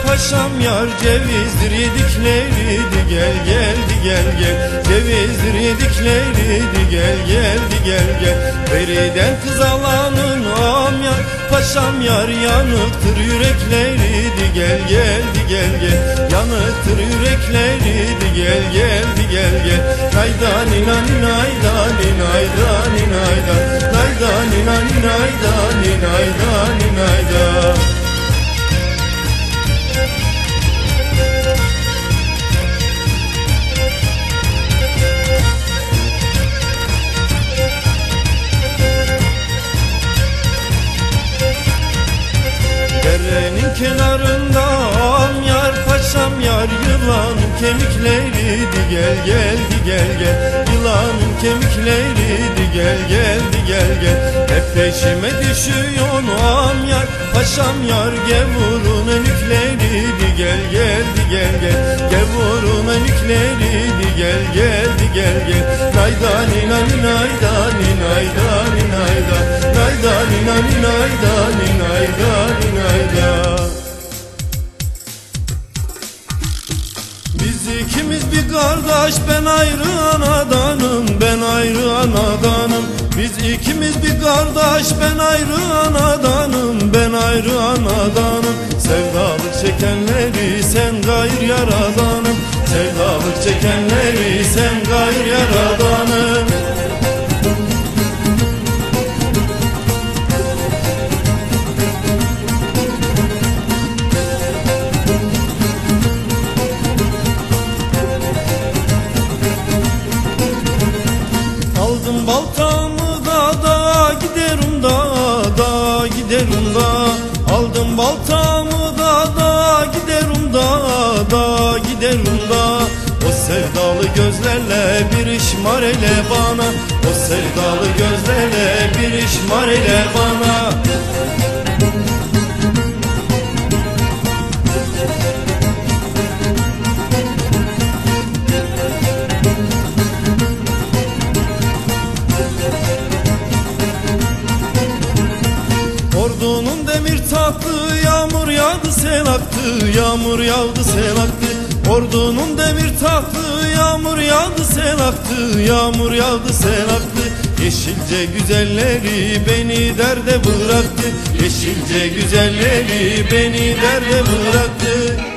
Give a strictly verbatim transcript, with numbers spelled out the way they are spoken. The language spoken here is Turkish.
paşam yar, cevizdir yedikleriydi, gel geldi gel gel. Cevizdir yedikleriydi, gel geldi gel gel. Beriden kız alanın am yar, paşam yar, yanıktır yürekleriydi, gel geldi gel gel. Yanıktır yürekleriydi, gel geldi gel gel. Nayda nina ninayda ninayda ninayda, nayda nina ninayda ninayda ninayda. Derenin kenarında am yar, paşam yar, yılanın kemikleriydi, gel geldi gel gel. Yılanın kemikleriydi, gel geldi gel gel. Hep peşime düşüyor am yar, paşam yar, gevurun önükleriydi, gel geldi gel gel. Gevurun önükleriydi, gel geldi gel gel. Nayda nina ninayda ninayda ninayda, nayda nina ninayda ninayda ninayda. Biz ikimiz bir kardeş, ben ayrı anadanım, ben ayrı anadanım. Biz ikimiz bir kardeş, ben ayrı anadanım, ben ayrı anadanım. Sevdalık çekenleri sen gayr yaradanım, sevdalık çekenleri sen gayr yaradanım. Aldım baltamı da da giderim da da giderim da. Aldım baltamı da da giderim da da giderim da. O sevdalı gözlerle bir işmar ele bana, o sevdalı gözlerle bir işmar ele bana. Ordunun demir tahtı, yağmur yağdı sel aktı, yağmur yağdı sel aktı. Ordunun demir tahtı, yağmur yağdı sel aktı, yağmur yağdı sel aktı. Yeşilce güzelleri beni derde bıraktı, yeşilce güzelleri beni derde bıraktı.